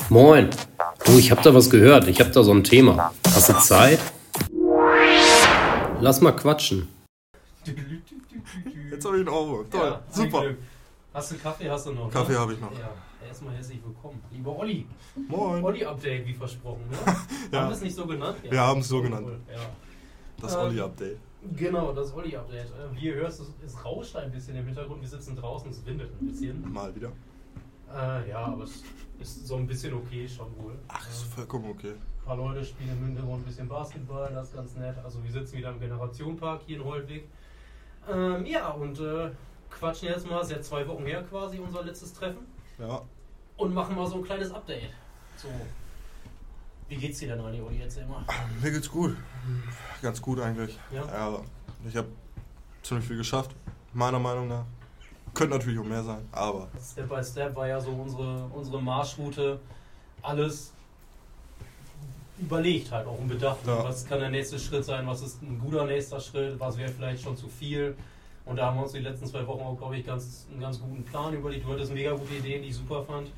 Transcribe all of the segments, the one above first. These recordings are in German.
Moin. Du, ich hab da was gehört. Ich hab da so ein Thema. Hast du Zeit? Lass mal quatschen. Jetzt habe ich einen Euro. Toll, Ja, super. Glück. Hast du Kaffee? Hast du noch? Kaffee ne? habe ich noch. Ja, erstmal herzlich willkommen. Lieber Olli. Moin. Olli-Update, wie versprochen. Ne? Ja. Haben wir es nicht so genannt? Ja. Wir haben es so genannt. Ja. Das Olli-Update. Genau, das Olli-Update. Wie ihr hört, es rauscht ein bisschen im Hintergrund. Wir sitzen draußen, es windet ein bisschen. Mal wieder. Ja, aber es ist so ein bisschen okay schon wohl. Ach, ist vollkommen okay. Ein paar Leute spielen im Hintergrund ein bisschen Basketball, das ist ganz nett. Also wir sitzen wieder im Generationenpark hier in Holtwig. Ja, und quatschen jetzt mal, es ist ja 2 Wochen her quasi unser letztes Treffen. Ja. Und machen mal so ein kleines Update. So, wie geht's dir denn, Olli? Erzähl mal. Mir geht's gut. Ganz gut eigentlich. Ja? Ich habe ziemlich viel geschafft, meiner Meinung nach. Könnte natürlich auch mehr sein, aber Step by Step war ja so unsere Marschroute. Alles überlegt halt, auch im Bedacht. Ja. Was kann der nächste Schritt sein? Was ist ein guter nächster Schritt? Was wäre vielleicht schon zu viel? Und da haben wir uns die letzten 2 Wochen auch, glaube ich, einen ganz guten Plan überlegt. Du hattest mega gute Ideen, die ich super fand.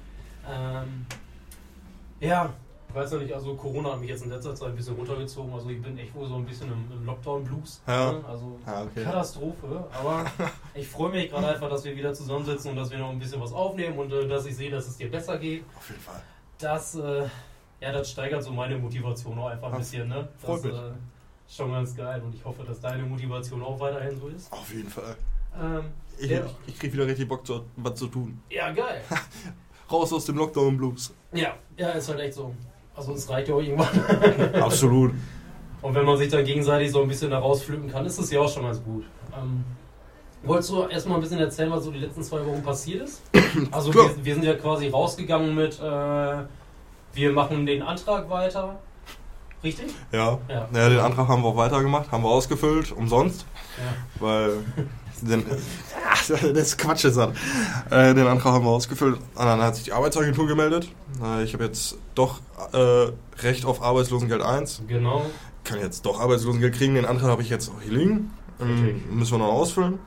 Ja, ich weiß noch nicht, also Corona hat mich jetzt in letzter Zeit ein bisschen runtergezogen. Also ich bin echt wohl so ein bisschen im Lockdown-Blues. Ja. Ne? Also okay. Katastrophe. Aber ich freue mich gerade einfach, dass wir wieder zusammensitzen und dass wir noch ein bisschen was aufnehmen und dass ich sehe, dass es dir besser geht. Auf jeden Fall. Das steigert so meine Motivation auch einfach ein bisschen. Ne? Freut mich. Ist schon ganz geil und ich hoffe, dass deine Motivation auch weiterhin so ist. Auf jeden Fall. Ja. Ich krieg wieder richtig Bock, was zu tun. Ja, geil. Raus aus dem Lockdown-Blues. Ja, ist halt echt so. Also es reicht ja auch irgendwann. Absolut. Und wenn man sich dann gegenseitig so ein bisschen da rauspflücken kann, ist es ja auch schon ganz gut. Wolltest du erstmal ein bisschen erzählen, was so die letzten 2 Wochen passiert ist? Also wir sind ja quasi rausgegangen mit, wir machen den Antrag weiter. Richtig? Ja, den Antrag haben wir auch weitergemacht, haben wir ausgefüllt, umsonst. Ja. Weil, das ist Quatsch jetzt an. Den Antrag haben wir ausgefüllt, und dann hat sich die Arbeitsagentur gemeldet. Ich habe jetzt doch Recht auf Arbeitslosengeld 1. Genau. Kann jetzt doch Arbeitslosengeld kriegen, den Antrag habe ich jetzt auch hier liegen. Müssen wir noch ausfüllen.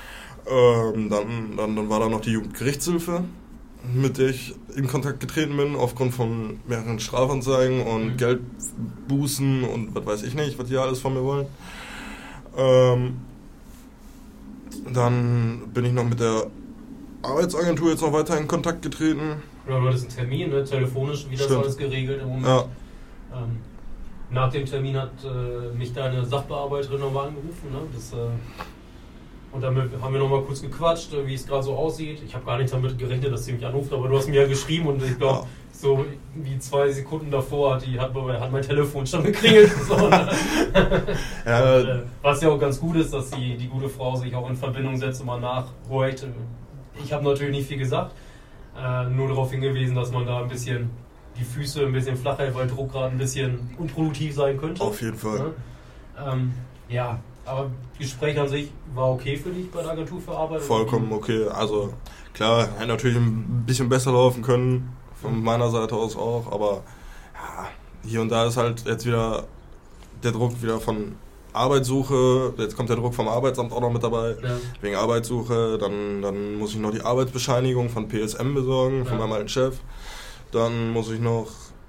Dann war da noch die Jugendgerichtshilfe, mit der ich in Kontakt getreten bin, aufgrund von mehreren Strafanzeigen und Geldbußen und was weiß ich nicht, was die alles von mir wollen. Dann bin ich noch mit der Arbeitsagentur jetzt noch weiter in Kontakt getreten. Ja, du hattest einen Termin, ne? Telefonisch, wie das Stimmt. alles geregelt im Moment. Ja, Nach dem Termin hat mich deine Sachbearbeiterin nochmal angerufen. Ne? Und damit haben wir nochmal kurz gequatscht, wie es gerade so aussieht. Ich habe gar nicht damit gerechnet, dass sie mich anruft, aber du hast mir ja geschrieben und ich glaube, so wie 2 Sekunden davor hat mein Telefon schon geklingelt. So, ne? Was ja auch ganz gut ist, dass die gute Frau sich auch in Verbindung setzt und mal nachhorcht. Ich habe natürlich nicht viel gesagt, nur darauf hingewiesen, dass man da ein bisschen die Füße ein bisschen flach hält, weil Druck gerade ein bisschen unproduktiv sein könnte. auf jeden Fall. Ja, aber Gespräch an sich war okay für dich bei der Agentur für Arbeit? Vollkommen okay. Also klar, hätte natürlich ein bisschen besser laufen können, von meiner Seite aus auch, aber ja, hier und da ist halt jetzt wieder der Druck wieder von Arbeitssuche, jetzt kommt der Druck vom Arbeitsamt auch noch mit dabei, wegen Arbeitssuche, dann muss ich noch die Arbeitsbescheinigung von PSM besorgen, von meinem alten Chef, dann muss ich noch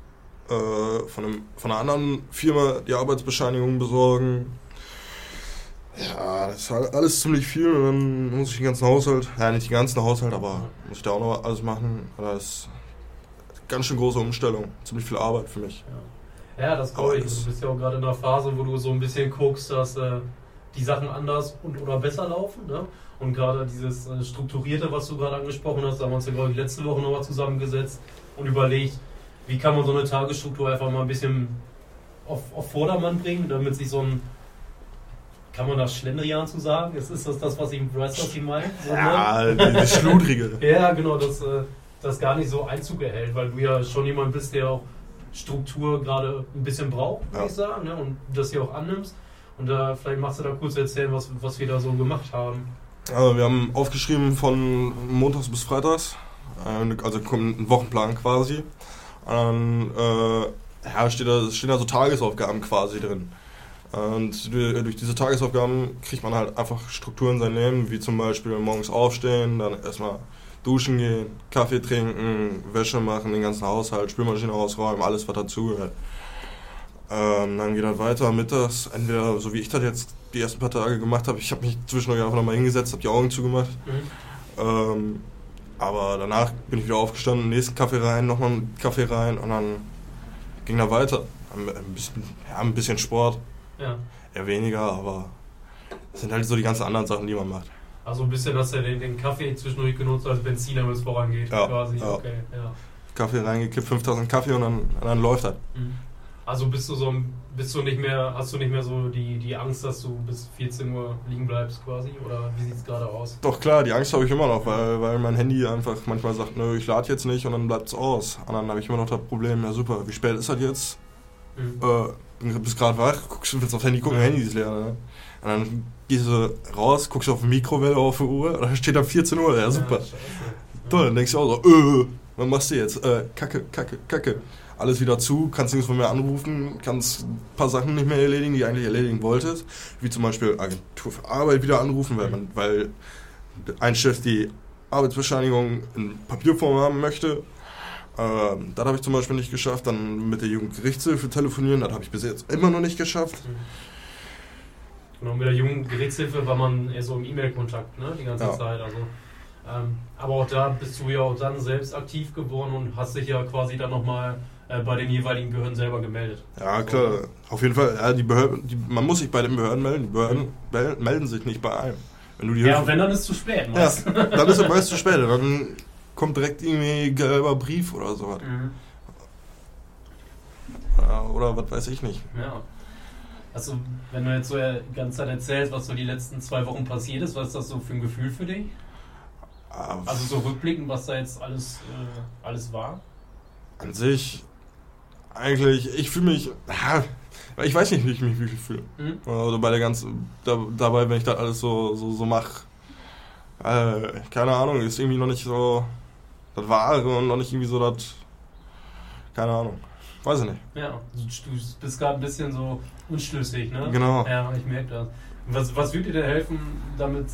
von einer anderen Firma die Arbeitsbescheinigung besorgen. Ja, das ist halt alles ziemlich viel und dann muss ich den ganzen Haushalt, nicht den ganzen Haushalt, aber muss ich da auch noch alles machen. Das ist eine ganz schön große Umstellung, ziemlich viel Arbeit für mich. Ja, das glaube ich. Du bist ja auch gerade in einer Phase, wo du so ein bisschen guckst, dass die Sachen anders oder besser laufen. Ne? Und gerade dieses Strukturierte, was du gerade angesprochen hast, da haben wir uns ja, glaube ich, letzte Woche nochmal zusammengesetzt und überlegt, wie kann man so eine Tagesstruktur einfach mal ein bisschen auf Vordermann bringen, damit sich so ein, kann man das Schlendrian zu sagen? Ist das, was ich meine? So, ja, das Schludrige. Ja, genau, das gar nicht so Einzug erhält, weil du ja schon jemand bist, der auch Struktur gerade ein bisschen braucht, würde ich sagen, ne? Und das hier auch annimmst. Und vielleicht magst du da kurz erzählen, was wir da so gemacht haben. Also wir haben aufgeschrieben von montags bis freitags, also kommt ein Wochenplan quasi. Und dann stehen da so Tagesaufgaben quasi drin. Und durch diese Tagesaufgaben kriegt man halt einfach Struktur in sein Leben, wie zum Beispiel morgens aufstehen, dann erstmal duschen gehen, Kaffee trinken, Wäsche machen, den ganzen Haushalt, Spülmaschine ausräumen, alles was dazugehört. Dann geht das weiter mittags, entweder so wie ich das jetzt die ersten paar Tage gemacht habe, ich habe mich zwischendurch einfach nochmal hingesetzt, habe die Augen zugemacht. Aber danach bin ich wieder aufgestanden, nächsten Kaffee rein, nochmal einen Kaffee rein und dann ging da weiter. Ein bisschen Sport, eher weniger, aber das sind halt so die ganzen anderen Sachen, die man macht. Also ein bisschen hast du den Kaffee zwischendurch genutzt als Benzin, damit es vorangeht, quasi. Ja. Okay, ja. Kaffee reingekippt, 5000 Kaffee und dann läuft das. Also hast du nicht mehr so die Angst, dass du bis 14 Uhr liegen bleibst quasi? Oder wie sieht es gerade aus? Doch klar, die Angst habe ich immer noch, weil mein Handy einfach manchmal sagt, nö, ich lade jetzt nicht und dann bleibt es aus. Und dann habe ich immer noch das Problem, ja super, wie spät ist das jetzt? Bist gerade wach, willst aufs Handy gucken, Handy ist leer. Ne? Und dann gehst du raus, guckst auf die Mikrowelle auf die Uhr, da steht dann 14 Uhr, ja super. Toll, dann denkst du auch so, was machst du jetzt? Kacke. Alles wieder zu, kannst nichts von mir anrufen, kannst ein paar Sachen nicht mehr erledigen, die du eigentlich erledigen wolltest. Wie zum Beispiel Agentur für Arbeit wieder anrufen, weil ein Chef die Arbeitsbescheinigung in Papierform haben möchte. Das habe ich zum Beispiel nicht geschafft. Dann mit der Jugendgerichtshilfe telefonieren, das habe ich bis jetzt immer noch nicht geschafft. Genau, mit der Jugendgerichtshilfe war man eher so im E-Mail-Kontakt, ne, die ganze Zeit. Also, aber auch da bist du ja auch dann selbst aktiv geworden und hast dich ja quasi dann nochmal bei den jeweiligen Behörden selber gemeldet. Ja, klar, auf jeden Fall. Ja, die Behörden, man muss sich bei den Behörden melden. Die Behörden melden sich nicht bei einem. Wenn du die Hilfe, wenn, dann ist es zu spät. Ja, dann ist es meist zu spät. Dann kommt direkt irgendwie ein gelber Brief oder sowas. Oder was weiß ich nicht. Ja. Also, wenn du jetzt so die ganze Zeit erzählst, was so die letzten 2 Wochen passiert ist, was ist das so für ein Gefühl für dich? Also so rückblickend, was da jetzt alles war? An sich, eigentlich, ich fühle mich, ich weiß nicht, wie ich mich wirklich fühle. Also bei der ganzen, dabei, wenn ich das alles so mache, keine Ahnung, ist irgendwie noch nicht so das Wahre und noch nicht irgendwie so das, keine Ahnung, weiß ich nicht. Ja, du bist gerade ein bisschen so unschlüssig, ne? Genau. Ja, ich merke das. Was würde dir denn helfen, damit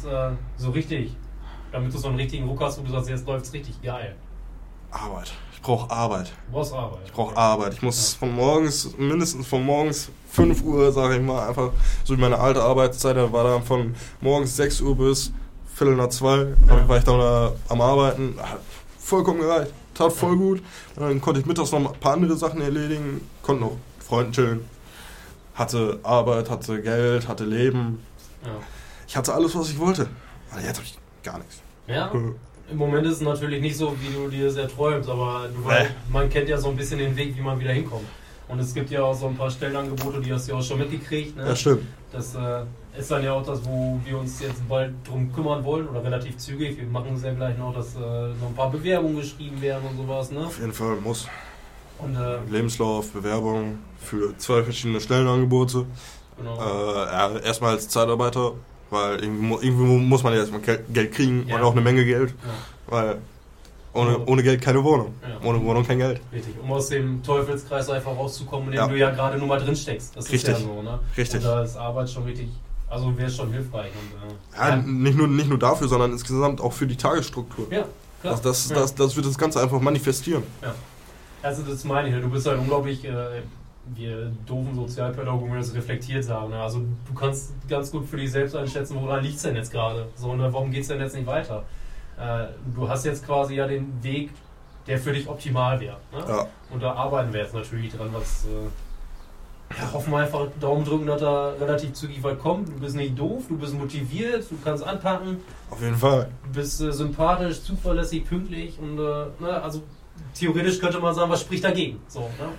damit du so einen richtigen Ruck hast, wo du sagst, jetzt läuft's richtig geil? Arbeit. Ich brauche Arbeit. Du brauchst Arbeit. Ich brauche Arbeit. Ich muss mindestens von morgens 5 Uhr, sage ich mal, einfach, so wie meine alte Arbeitszeit, da war dann von morgens 6 Uhr bis 1:45, war ich da am Arbeiten. Hat vollkommen gereicht. Tat voll gut. Und dann konnte ich mittags noch ein paar andere Sachen erledigen, konnte noch mit Freunden chillen. Hatte Arbeit, hatte Geld, hatte Leben. Ja. Ich hatte alles, was ich wollte. Aber jetzt habe ich gar nichts. Ja, im Moment ist es natürlich nicht so, wie du dir das erträumst, aber man kennt ja so ein bisschen den Weg, wie man wieder hinkommt. Und es gibt ja auch so ein paar Stellenangebote, die hast du ja auch schon mitgekriegt. Ne? Ja, stimmt. Das ist dann ja auch das, wo wir uns jetzt bald drum kümmern wollen oder relativ zügig. Wir machen es ja gleich noch, dass noch ein paar Bewerbungen geschrieben werden und sowas. Ne? Auf jeden Fall muss. Und, Lebenslauf, Bewerbung für 2 verschiedene Stellenangebote. Genau. Erstmal als Zeitarbeiter, weil irgendwie muss man ja erstmal Geld kriegen und auch eine Menge Geld. Ja. Weil ohne Geld keine Wohnung. Ja. Ohne Wohnung kein Geld. Richtig, um aus dem Teufelskreis einfach rauszukommen, in dem du ja gerade nur mal drin steckst. Das Richtig. Ist ja so, ne? Richtig. Und da ist Arbeit schon richtig, also wäre schon hilfreich. Und, nicht nur dafür, sondern insgesamt auch für die Tagesstruktur. Ja, klar. Das wird das Ganze einfach manifestieren. Ja. Also das meine ich, du bist halt unglaublich, wir doofen Sozialpädagogen, das reflektiert sagen. Ne? Also du kannst ganz gut für dich selbst einschätzen, woran liegt es denn jetzt gerade? So, ne? Warum geht es denn jetzt nicht weiter? Du hast jetzt quasi ja den Weg, der für dich optimal wäre. Ne? Ja. Und da arbeiten wir jetzt natürlich dran, was hoffen wir einfach, Daumen drücken, dass da relativ zügig weit kommt. Du bist nicht doof, du bist motiviert, du kannst anpacken. Auf jeden Fall. Du bist sympathisch, zuverlässig, pünktlich und also theoretisch könnte man sagen, was spricht dagegen? So, ne?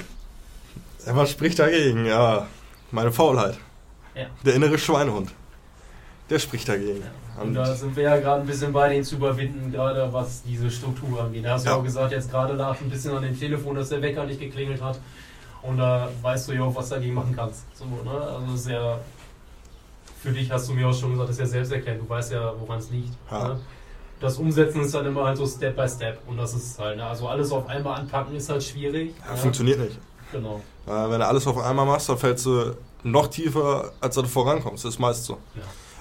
Ja, was spricht dagegen? Ja, meine Faulheit. Ja. Der innere Schweinehund. Der spricht dagegen. Ja. Und da sind wir ja gerade ein bisschen bei denen zu überwinden, gerade was diese Struktur angeht. Da hast du ja auch gesagt, jetzt gerade lag ein bisschen an dem Telefon, dass der Wecker nicht geklingelt hat. Und da weißt du ja auch, was du dagegen machen kannst. So, ne? Also ist ja, für dich hast du mir auch schon gesagt, das ist ja selbsterklärend. Du weißt ja, woran es liegt. Ja. Ne? Das Umsetzen ist dann immer halt so Step by Step. Und das ist halt, ne? Also alles auf einmal anpacken ist halt schwierig. Ja, funktioniert nicht. Genau. Wenn du alles auf einmal machst, dann fällst du noch tiefer, als du vorankommst. Das ist meist so. Ja.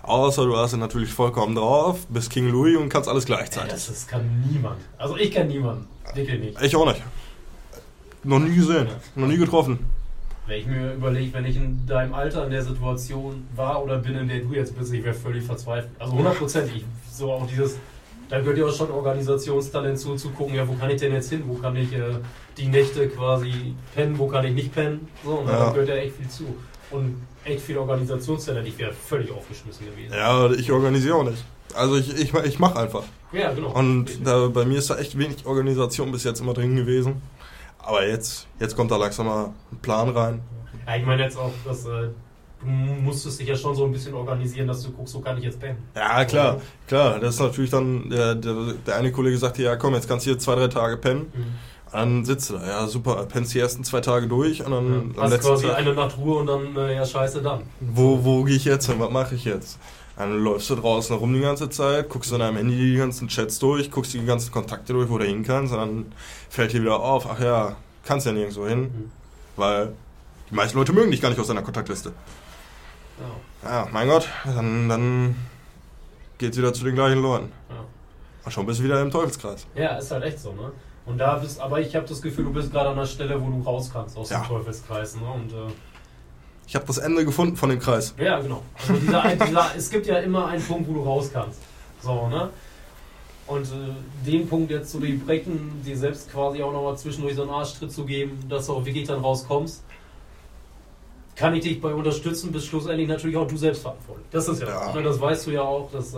Außer du hast ihn natürlich vollkommen drauf, bist King Louis und kannst alles gleichzeitig. Das kann niemand. Also ich kenne niemanden. Wirklich nicht. Ich auch nicht. Noch nie gesehen, noch nie getroffen. Wenn ich mir überlege, wenn ich in deinem Alter in der Situation war oder bin, in der du jetzt bist, ich wäre völlig verzweifelt. Also 100%. So auch dieses, da gehört ja auch schon Organisationstalent zu gucken, ja, wo kann ich denn jetzt hin? Wo kann ich die Nächte quasi pennen? Wo kann ich nicht pennen? So, und da gehört ja echt viel zu. Und echt viel Organisationstalent. Ich wäre völlig aufgeschmissen gewesen. Ja, ich organisiere auch nicht. Also ich mache einfach. Ja, genau. Und bei mir ist da echt wenig Organisation bis jetzt immer drin gewesen. Aber jetzt kommt da langsam mal ein Plan rein. Ja, ich meine jetzt auch, dass du musstest dich ja schon so ein bisschen organisieren, dass du guckst, so kann ich jetzt pennen. Ja, klar. Das ist natürlich dann, der eine Kollege sagte, ja komm, jetzt kannst du hier 2-3 Tage pennen. Dann sitzt du da, ja super, pennst die ersten 2 Tage durch und dann am letzten quasi Tag eine Nacht Ruhe und dann, ja scheiße dann. Wo gehe ich jetzt hin, was mache ich jetzt? Dann läufst du draußen rum die ganze Zeit, guckst in deinem Handy die ganzen Chats durch, guckst die ganzen Kontakte durch, wo du hin kannst, und dann fällt dir wieder auf, ach ja, kannst ja nirgendwo hin, weil die meisten Leute mögen dich gar nicht aus deiner Kontaktliste. Ja, mein Gott, dann geht's wieder zu den gleichen Leuten. Und schon bist du wieder im Teufelskreis. Ja, ist halt echt so, ne? Und da bist, aber ich habe das Gefühl, du bist gerade an der Stelle, wo du raus kannst aus dem Teufelskreis, ne? Und ich habe das Ende gefunden von dem Kreis. Ja, genau. Also es gibt ja immer einen Punkt, wo du raus kannst. So, ne? Und den Punkt jetzt zu durchbrechen, dir selbst quasi auch nochmal zwischendurch so einen Arschtritt zu geben, dass du auch wirklich dann rauskommst, kann ich dich bei unterstützen, bis schlussendlich natürlich auch du selbst verantwortlich. Das ist ja das. Ne? Das weißt du ja auch, dass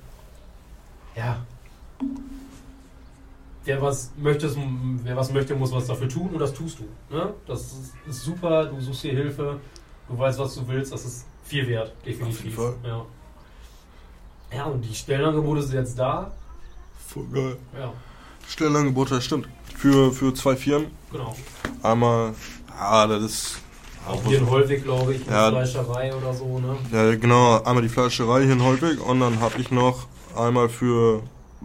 wer was möchte, muss was dafür tun, und das tust du. Ne? Das ist super, du suchst dir Hilfe. Du weißt, was du willst, das ist viel wert, definitiv. Auf jeden Fall. Ja, und die Stellenangebote sind jetzt da. Voll geil. Ja. Stellenangebote, das stimmt. Für 2 Firmen. Genau. Einmal, das ist... Auch hier in Holtwig, glaube ich, eine Fleischerei oder so, ne? Ja, genau. Einmal die Fleischerei hier in Holtwig, und dann habe ich noch einmal für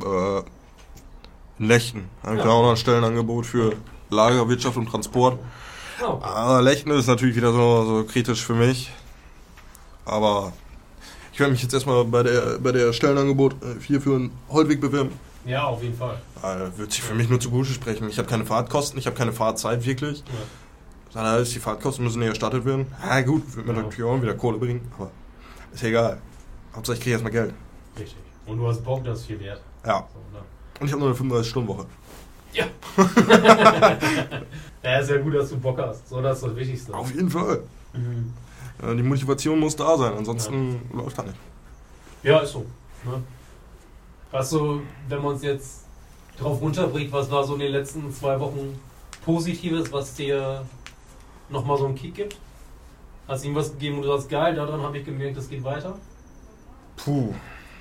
Lechten. Habe ich auch noch ein Stellenangebot für Lager, Wirtschaft und Transport. Okay. Aber Lechten ist natürlich wieder so kritisch für mich. Aber ich werde mich jetzt erstmal bei der Stellenangebot hier für Holtwig bewerben. Ja, auf jeden Fall. Wird sich für mich nur zugute sprechen. Ich habe keine Fahrtkosten, ich habe keine Fahrzeit wirklich. Das heißt, die Fahrtkosten müssen nicht erstattet werden. Ja gut, wird mir natürlich auch wieder Kohle bringen, aber ist ja egal. Hauptsache ich kriege erstmal Geld. Richtig. Und du hast Bock, das ist viel wert. Ja. So, und ich habe nur eine 35-Stunden-Woche. Ja. Ja, ist ja gut, dass du Bock hast. So, das ist das Wichtigste. Auf jeden Fall. Die Motivation muss da sein, ansonsten läuft das nicht. Ja, ist so. Ne? Was so, wenn man es jetzt drauf runterbricht, was war so in den letzten 2 Wochen Positives, was dir nochmal so einen Kick gibt? Hast du ihm was gegeben und du sagst, geil, daran habe ich gemerkt, das geht weiter? Puh.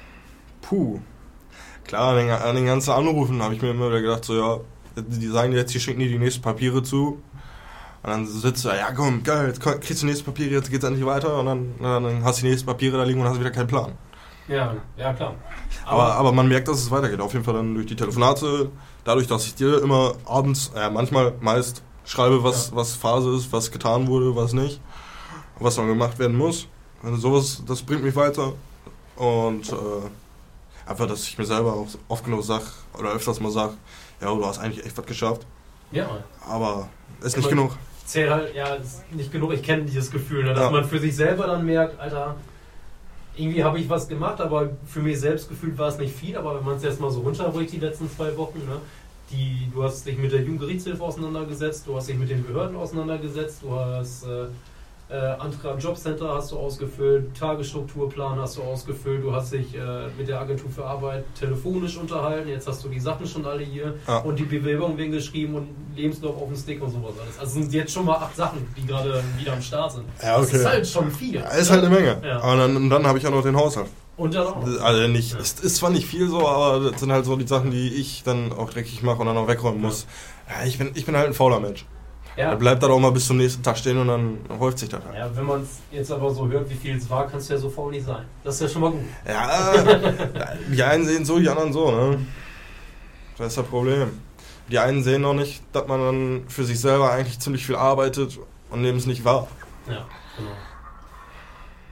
Klar, an den ganzen Anrufen habe ich mir immer wieder gedacht, so ja, die sagen jetzt, die schicken dir die nächsten Papiere zu. Und dann sitzt du da, ja komm, geil, jetzt kriegst du die nächsten Papiere, jetzt geht's endlich weiter. Und dann hast du die nächsten Papiere da liegen und hast wieder keinen Plan. Ja, klar. Aber man merkt, dass es weitergeht. Auf jeden Fall dann durch die Telefonate, dadurch, dass ich dir immer abends, meist schreibe, was Phase ist, was getan wurde, was nicht, was noch gemacht werden muss. Also sowas, das bringt mich weiter. Und einfach, dass ich mir selber auch oft genug sage, oder öfters mal sage, ja, du hast eigentlich echt was geschafft. Ja. Aber ist nicht genug. Zählt halt, ist nicht genug. Ich kenne dieses Gefühl, ne, dass man für sich selber dann merkt, Alter, irgendwie habe ich was gemacht, aber für mich selbst gefühlt war es nicht viel. Aber wenn man es jetzt mal so runterbricht, die letzten 2 Wochen, ne, du hast dich mit der Jugendgerichtshilfe auseinandergesetzt, du hast dich mit den Behörden auseinandergesetzt, du hast Antrag am Jobcenter hast du ausgefüllt, Tagesstrukturplan hast du ausgefüllt, du hast dich mit der Agentur für Arbeit telefonisch unterhalten, jetzt hast du die Sachen schon alle hier und die Bewerbungen werden geschrieben und Lebenslauf auf dem Stick und sowas alles. Also sind jetzt schon mal 8 Sachen, die gerade wieder am Start sind. Ja, okay. Das ist halt schon viel. Ja, ist halt eine Menge. Ja. Aber dann habe ich auch noch den Haushalt. Und dann auch. Also nicht, es ist zwar nicht viel so, aber das sind halt so die Sachen, die ich dann auch dreckig mache und dann auch wegräumen muss. Ja, ich bin halt ein fauler Mensch. Ja. Da bleibt dann auch mal bis zum nächsten Tag stehen und dann häuft sich das halt. Ja, wenn man es jetzt aber so hört, wie viel es war, kannst du ja so faul nicht sein. Das ist ja schon mal gut. Ja, die einen sehen so, die anderen so, ne? Das ist das Problem. Die einen sehen noch nicht, dass man dann für sich selber eigentlich ziemlich viel arbeitet und nehmen es nicht wahr. Ja, genau.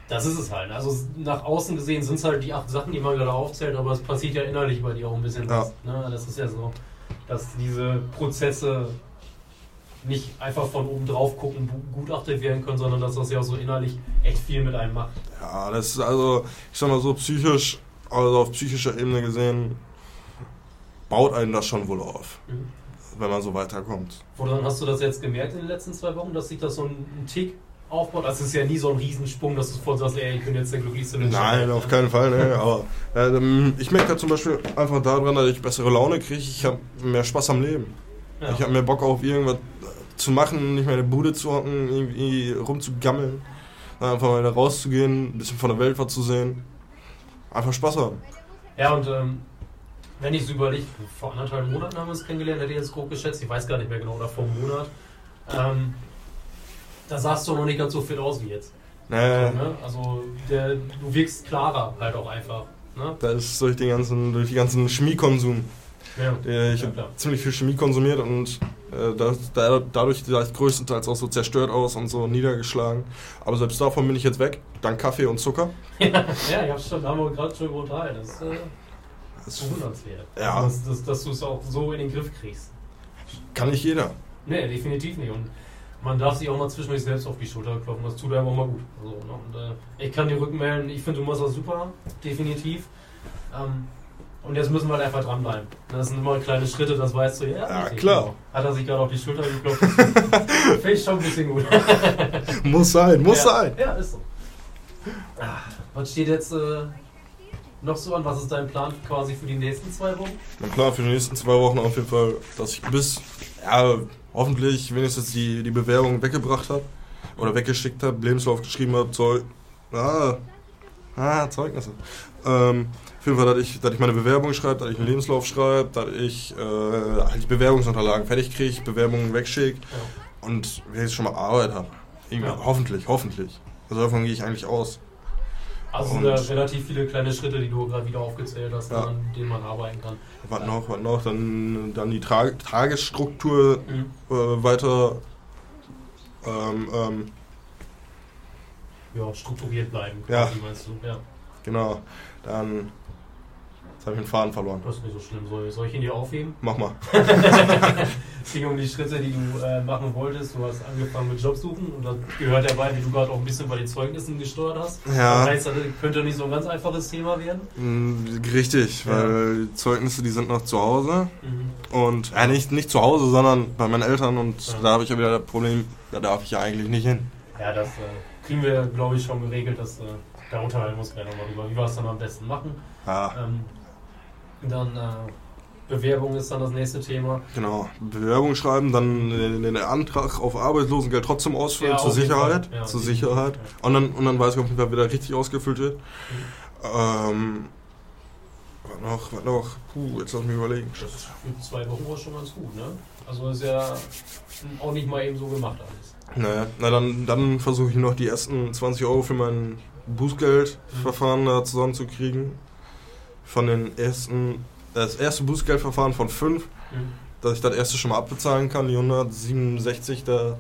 Das ist es halt. Also nach außen gesehen sind es halt die 8 Sachen, die man gerade aufzählt, aber es passiert ja innerlich bei dir auch ein bisschen was. Ne? Das ist ja so, dass diese Prozesse nicht einfach von oben drauf gucken, gutachtet werden können, sondern dass das ja auch so innerlich echt viel mit einem macht. Ja, das ist also, ich sag mal so psychisch, also auf psychischer Ebene gesehen, baut einen das schon wohl auf, wenn man so weiterkommt. Woran hast du das jetzt gemerkt in den letzten 2 Wochen, dass sich das so ein Tick aufbaut? Das ist ja nie so ein Riesensprung, dass du sofort sagst, ey, ich bin jetzt der glücklichste Mensch. Nein, auf keinen Fall, ne, aber ich merke da zum Beispiel einfach daran, dass ich bessere Laune kriege, ich habe mehr Spaß am Leben. Ja. Ich habe mehr Bock auf irgendwas zu machen, nicht mehr in der Bude zu hocken, irgendwie rumzugammeln, einfach mal da rauszugehen, ein bisschen von der Welt was zu sehen, einfach Spaß haben. Ja, und wenn ich so überlege, vor 1,5 Monaten haben wir uns kennengelernt, hätte ich jetzt grob geschätzt, ich weiß gar nicht mehr genau, oder vor einem Monat, da sahst du noch nicht ganz so fit aus wie jetzt. Ne? Also du wirkst klarer halt auch einfach. Ne? Das ist durch den ganzen Chemiekonsum. Ja, ich habe ziemlich viel Chemie konsumiert und dadurch sah ich größtenteils auch so zerstört aus und so niedergeschlagen. Aber selbst davon bin ich jetzt weg, dank Kaffee und Zucker. Ja, ich hab's schon, da haben wir gerade schon unterhalten. Das ist bewundernswert. Ja. Dass du es auch so in den Griff kriegst. Kann nicht jeder. Nee, definitiv nicht. Und man darf sich auch mal zwischendurch selbst auf die Schulter klopfen, das tut einem auch mal gut. Also, ne? Und, ich kann dir rückmelden, ich finde, du machst das super, definitiv. Und jetzt müssen wir halt einfach dranbleiben. Das sind immer kleine Schritte, das weißt du. Ja, richtig, klar. Genau. Hat er sich gerade auf die Schulter geklopft. Finde ich schon ein bisschen gut. Muss sein. Ja, ist so. Was steht jetzt noch so an? Was ist dein Plan quasi für die nächsten 2 Wochen? Mein Plan für die nächsten 2 Wochen auf jeden Fall, dass ich hoffentlich wenigstens die Bewerbung weggebracht habe oder weggeschickt habe, Lebenslauf geschrieben habe, Zeugnisse. Auf jeden Fall, dass ich meine Bewerbung schreibe, dass ich einen Lebenslauf schreibe, dass ich die Bewerbungsunterlagen fertig kriege, Bewerbungen wegschicke und wenn ich schon mal Arbeit habe. Hoffentlich. Also davon gehe ich eigentlich aus. Also sind da relativ viele kleine Schritte, die du gerade wieder aufgezählt hast, an denen man arbeiten kann. Was noch? Dann die Tagesstruktur weiter strukturiert bleiben, quasi, meinst du? Ja. Genau. Dann jetzt habe ich den Faden verloren. Das ist nicht so schlimm. Soll ich ihn dir aufheben? Mach mal. Es ging um die Schritte, die du machen wolltest. Du hast angefangen mit Jobsuchen und das gehört dabei, wie du gerade auch ein bisschen bei den Zeugnissen gesteuert hast. Ja. Das heißt, das könnte nicht so ein ganz einfaches Thema werden. Richtig, weil die Zeugnisse, die sind noch zu Hause. Und nicht zu Hause, sondern bei meinen Eltern und da habe ich ja wieder das Problem, da darf ich ja eigentlich nicht hin. Ja, das kriegen wir, glaube ich, schon geregelt, dass da unterhalten wir uns gleich nochmal drüber, wie wir es dann am besten machen. Ja. Dann Bewerbung ist dann das nächste Thema. Genau, Bewerbung schreiben, dann den Antrag auf Arbeitslosengeld trotzdem ausfüllen, zur Sicherheit. Ja, zur Sicherheit. Und dann weiß ich, ob der wieder richtig ausgefüllt wird. Was noch? Jetzt lass mich überlegen. Das ist für 2 Wochen war schon ganz gut, ne? Also ist ja auch nicht mal eben so gemacht alles. Naja, dann versuche ich noch die ersten 20 Euro für mein Bußgeldverfahren da zusammenzukriegen. Das erste Bußgeldverfahren von 5, dass ich das erste schon mal abbezahlen kann, die 167 da.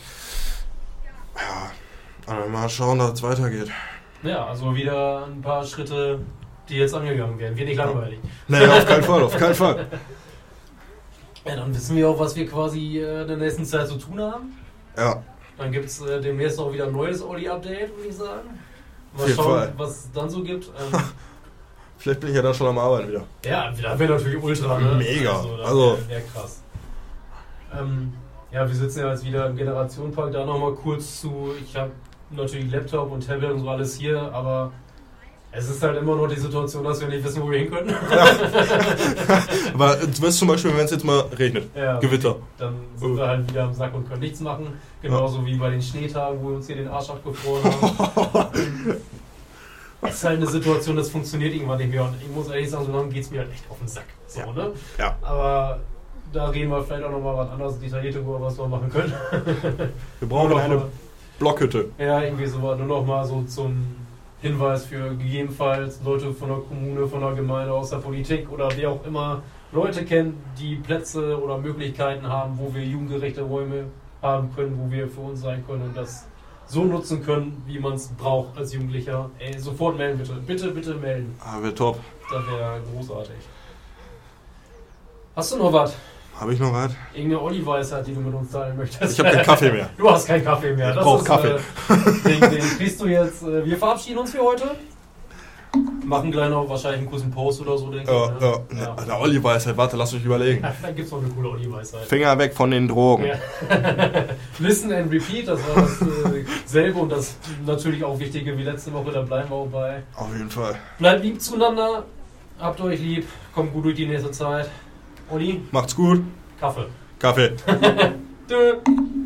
Ja, mal schauen, dass es weitergeht. Ja, also wieder ein paar Schritte, die jetzt angegangen werden. Wird nicht langweilig. Nee, auf keinen Fall. Ja, dann wissen wir auch, was wir quasi in der nächsten Zeit zu tun haben. Ja. Dann gibt es demnächst auch wieder ein neues Audi-Update, würde ich sagen. Mal schauen, Fall. was es dann so gibt. Vielleicht bin ich ja dann schon am Arbeiten wieder. Ja, da wäre natürlich ultra, ne? Mega. Also wäre krass. Ja, wir sitzen ja jetzt wieder im Generationenpark. Da nochmal kurz zu, ich habe natürlich Laptop und Tablet und so alles hier, aber es ist halt immer noch die Situation, dass wir nicht wissen, wo wir hin können. Ja. Aber du weißt zum Beispiel, wenn es jetzt mal regnet, Gewitter. Dann sind wir halt wieder am Sack und können nichts machen. Genauso wie bei den Schneetagen, wo wir uns hier den Arsch abgefroren haben. Es ist halt eine Situation, das funktioniert irgendwann nicht mehr. Und ich muss ehrlich sagen, so lange geht es mir halt echt auf den Sack. So, ja. Ne? Ja. Aber da reden wir vielleicht auch nochmal was anderes detailliert über, was wir machen können. Wir brauchen noch eine Blockhütte. Ja, irgendwie so. Nur noch mal so zum Hinweis für gegebenenfalls Leute von der Kommune, von der Gemeinde, aus der Politik oder wer auch immer Leute kennt, die Plätze oder Möglichkeiten haben, wo wir jugendgerechte Räume haben können, wo wir für uns sein können und das so nutzen können, wie man es braucht als Jugendlicher. Ey, sofort melden bitte. Bitte melden. Wäre top. Das wäre großartig. Hast du noch was? Habe ich noch was? Irgendeine Olli-Weisheit, die du mit uns teilen möchtest? Ich habe keinen Kaffee mehr. Du hast keinen Kaffee mehr. Ich brauche Kaffee. Den kriegst du jetzt. Wir verabschieden uns für heute. Machen gleich noch wahrscheinlich einen kurzen Post oder so, denke ich. Ne? Ja. Der Olli-Weisheit, warte, lass mich überlegen. Ja, vielleicht gibt es noch eine coole Olli-Weisheit. Finger weg von den Drogen. Ja. Listen and repeat, das war dasselbe und das natürlich auch Wichtige wie letzte Woche, da bleiben wir auch bei. Auf jeden Fall. Bleibt lieb zueinander, habt euch lieb, kommt gut durch die nächste Zeit. Olli? Macht's gut. Kaffee. Kaffee. Tschö.